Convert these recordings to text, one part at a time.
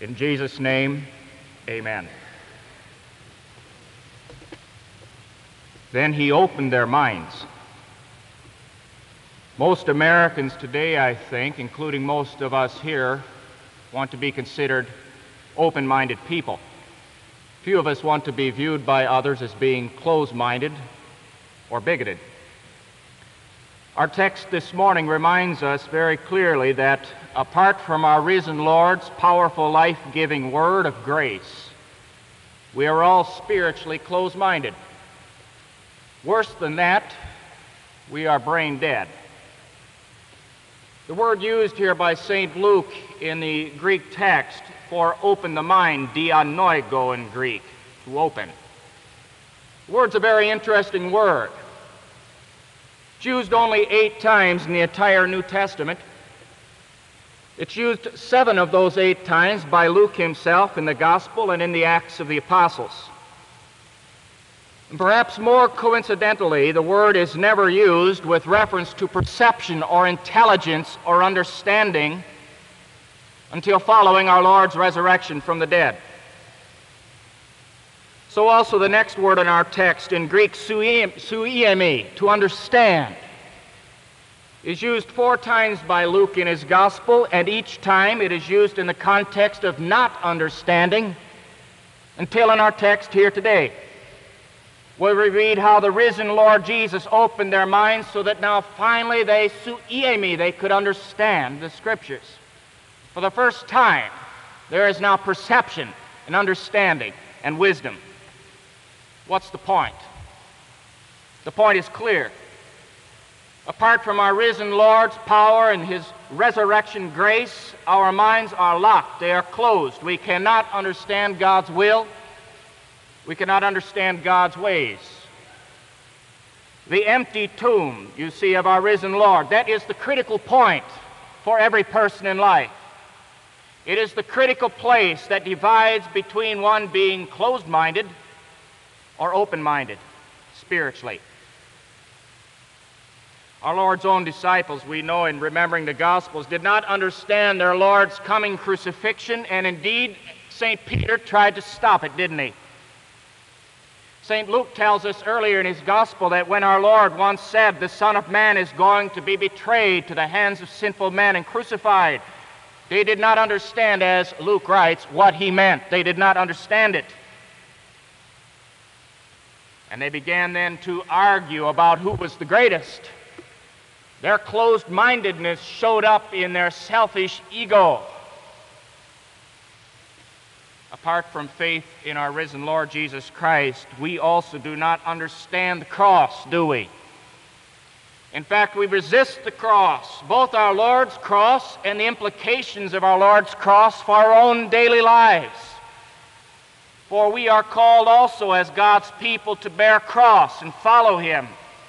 In Jesus' name, amen. Then he opened their minds. Most Americans today, I think, including most of us here, want to be considered open-minded people. Few of us want to be viewed by others as being closed-minded or bigoted. Our text this morning reminds us very clearly that apart from our risen Lord's powerful, life-giving word of grace, we are all spiritually closed-minded. Worse than that, we are brain dead. The word used here by St. Luke in the Greek text for open the mind, dianoigo in Greek, to open. The word's a very interesting word. It's used only 8 times in the entire New Testament. It's used 7 of those 8 times by Luke himself in the Gospel and in the Acts of the Apostles. And perhaps more coincidentally, the word is never used with reference to perception or intelligence or understanding until following our Lord's resurrection from the dead. So also the next word in our text in Greek, suiemi, to understand, is used 4 times by Luke in his Gospel, and each time it is used in the context of not understanding until in our text here today, where we read how the risen Lord Jesus opened their minds so that now finally they suiemi, they could understand the Scriptures. For the first time, there is now perception and understanding and wisdom. What's the point? The point is clear. Apart from our risen Lord's power and his resurrection grace, our minds are locked. They are closed. We cannot understand God's will. We cannot understand God's ways. The empty tomb, you see, of our risen Lord, that is the critical point for every person in life. It is the critical place that divides between one being closed-minded or open-minded spiritually. Our Lord's own disciples, we know in remembering the Gospels, did not understand their Lord's coming crucifixion, and indeed St. Peter tried to stop it, didn't he? St. Luke tells us earlier in his Gospel that when our Lord once said, "The Son of Man is going to be betrayed to the hands of sinful men and crucified," they did not understand, as Luke writes, what he meant. They did not understand it. And they began then to argue about who was the greatest. Their closed-mindedness showed up in their selfish ego. Apart from faith in our risen Lord Jesus Christ, we also do not understand the cross, do we? In fact, we resist the cross, both our Lord's cross and the implications of our Lord's cross for our own daily lives. For we are called also as God's people to bear cross and follow him.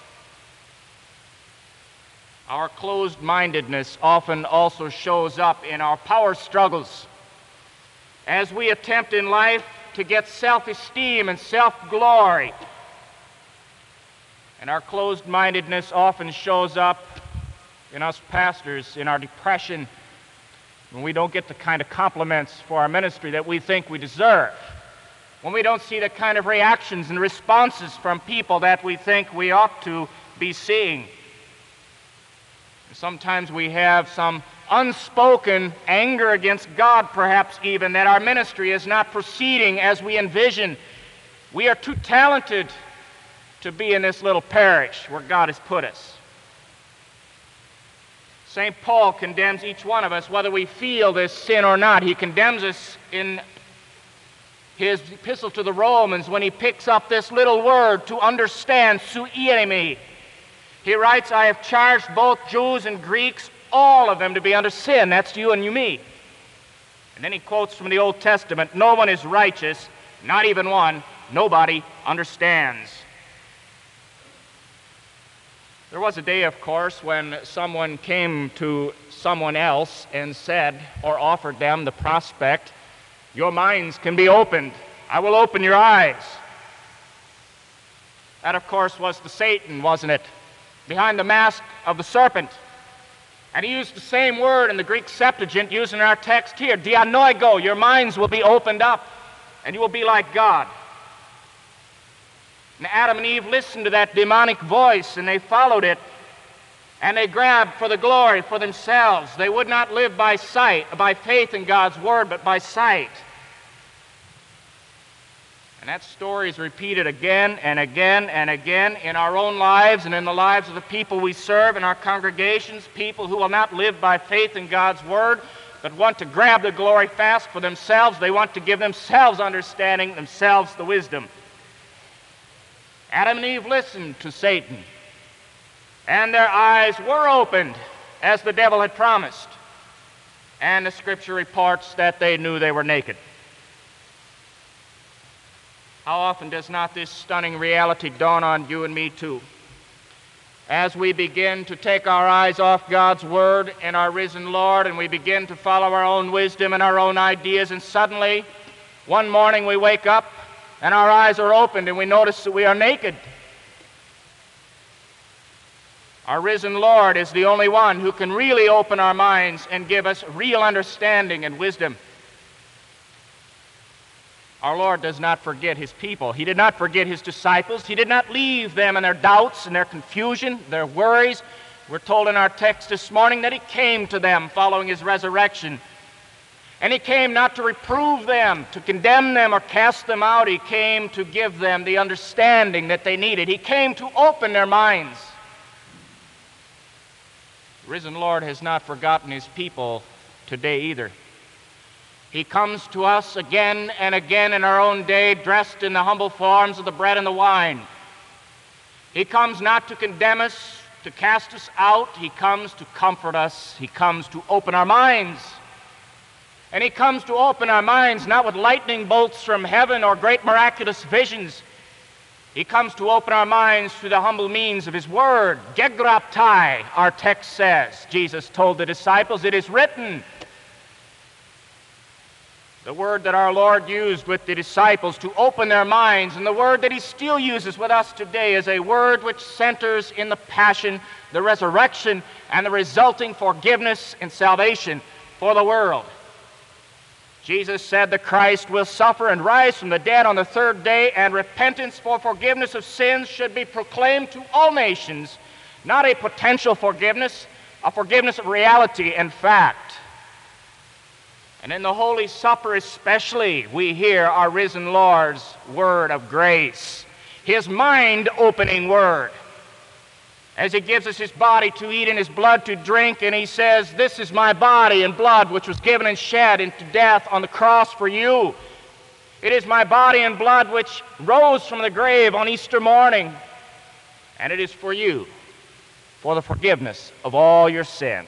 Our closed-mindedness often also shows up in our power struggles as we attempt in life to get self-esteem and self-glory. And our closed-mindedness often shows up in us pastors, in our depression, when we don't get the kind of compliments for our ministry that we think we deserve, when we don't see the kind of reactions and responses from people that we think we ought to be seeing. Sometimes we have some unspoken anger against God, perhaps even, that our ministry is not proceeding as we envision. We are too talented to be in this little parish where God has put us. St. Paul condemns each one of us, whether we feel this sin or not. He condemns us in his epistle to the Romans when he picks up this little word, to understand, suiemi. He writes, "I have charged both Jews and Greeks, all of them, to be under sin." That's you and you, me. And then he quotes from the Old Testament, "No one is righteous, not even one. Nobody understands." There was a day, of course, when someone came to someone else and said, or offered them the prospect, "Your minds can be opened. I will open your eyes." That, of course, was the Satan, wasn't it? Behind the mask of the serpent. And he used the same word in the Greek Septuagint used in our text here, dianoigo. Your minds will be opened up, and you will be like God. And Adam and Eve listened to that demonic voice, and they followed it, and they grabbed for the glory for themselves. They would not live by sight, by faith in God's word, but by sight. And that story is repeated again and again and again in our own lives and in the lives of the people we serve in our congregations, people who will not live by faith in God's word, but want to grab the glory fast for themselves. They want to give themselves understanding, themselves the wisdom. Adam and Eve listened to Satan, and their eyes were opened as the devil had promised. And the Scripture reports that they knew they were naked. How often does not this stunning reality dawn on you and me too? As we begin to take our eyes off God's Word and our risen Lord, and we begin to follow our own wisdom and our own ideas, and suddenly, one morning we wake up and our eyes are opened and we notice that we are naked. Our risen Lord is the only one who can really open our minds and give us real understanding and wisdom. Our Lord does not forget His people. He did not forget His disciples. He did not leave them in their doubts and their confusion, their worries. We're told in our text this morning that He came to them following His resurrection. And He came not to reprove them, to condemn them, or cast them out. He came to give them the understanding that they needed. He came to open their minds. The risen Lord has not forgotten His people today either. He comes to us again and again in our own day, dressed in the humble forms of the bread and the wine. He comes not to condemn us, to cast us out. He comes to comfort us. He comes to open our minds. And He comes to open our minds not with lightning bolts from heaven or great miraculous visions. He comes to open our minds through the humble means of His Word. Gegraptai, our text says. Jesus told the disciples, "It is written." The word that our Lord used with the disciples to open their minds, and the word that He still uses with us today, is a word which centers in the passion, the resurrection, and the resulting forgiveness and salvation for the world. Jesus said the Christ will suffer and rise from the dead on the third day, and repentance for forgiveness of sins should be proclaimed to all nations, not a potential forgiveness, a forgiveness of reality and fact. And in the Holy Supper especially, we hear our risen Lord's word of grace, His mind-opening word, as He gives us His body to eat and His blood to drink, and He says, "This is my body and blood which was given and shed into death on the cross for you. It is my body and blood which rose from the grave on Easter morning, and it is for you, for the forgiveness of all your sins."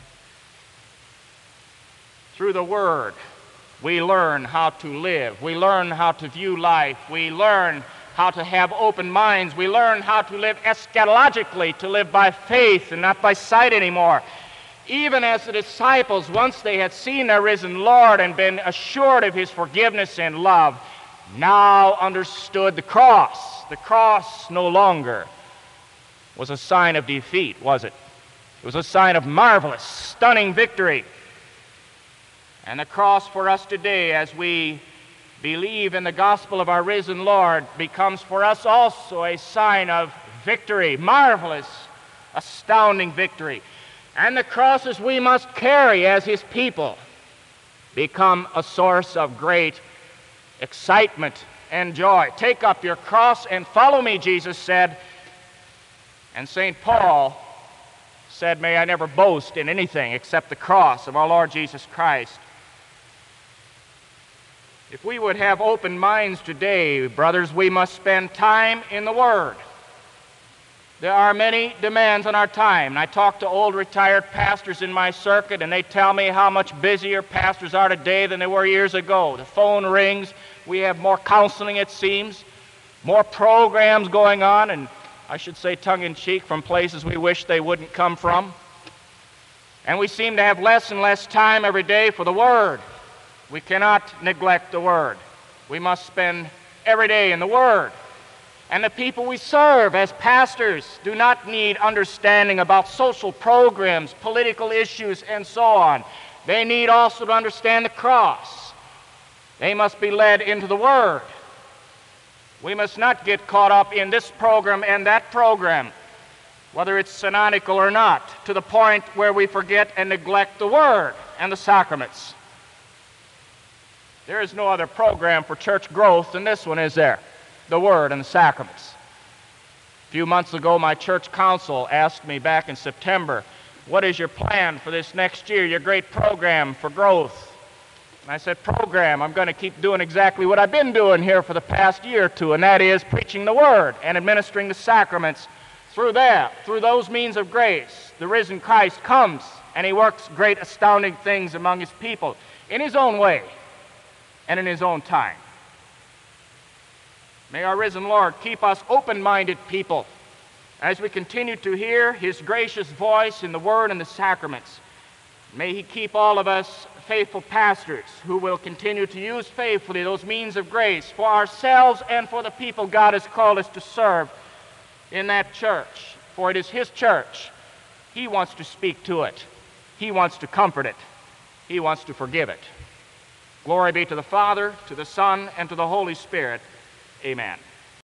Through the Word, we learn how to live. We learn how to view life. We learn how to have open minds. We learn how to live eschatologically, to live by faith and not by sight anymore. Even as the disciples, once they had seen their risen Lord and been assured of His forgiveness and love, now understood the cross. The cross no longer was a sign of defeat, was it? It was a sign of marvelous, stunning victory. And the cross for us today, as we believe in the gospel of our risen Lord, becomes for us also a sign of victory, marvelous, astounding victory. And the crosses we must carry as His people become a source of great excitement and joy. "Take up your cross and follow me," Jesus said. And St. Paul said, "May I never boast in anything except the cross of our Lord Jesus Christ." If we would have open minds today, brothers, we must spend time in the Word. There are many demands on our time. And I talk to old retired pastors in my circuit, and they tell me how much busier pastors are today than they were years ago. The phone rings. We have more counseling, it seems, more programs going on, and I should say tongue-in-cheek, from places we wish they wouldn't come from. And we seem to have less and less time every day for the Word. We cannot neglect the Word. We must spend every day in the Word. And the people we serve as pastors do not need understanding about social programs, political issues, and so on. They need also to understand the cross. They must be led into the Word. We must not get caught up in this program and that program, whether it's synodical or not, to the point where we forget and neglect the Word and the sacraments. There is no other program for church growth than this one, is there? The Word and the sacraments. A few months ago, my church council asked me back in September, what is your plan for this next year, your great program for growth? And I said, program, I'm going to keep doing exactly what I've been doing here for the past year or two, and that is preaching the Word and administering the sacraments through those means of grace. The risen Christ comes, and he works great, astounding things among his people in his own way and in his own time. May our risen Lord keep us open-minded people as we continue to hear his gracious voice in the Word and the sacraments. May he keep all of us faithful pastors who will continue to use faithfully those means of grace for ourselves and for the people God has called us to serve in that church. For it is his church. He wants to speak to it. He wants to comfort it. He wants to forgive it. Glory be to the Father, to the Son, and to the Holy Spirit. Amen.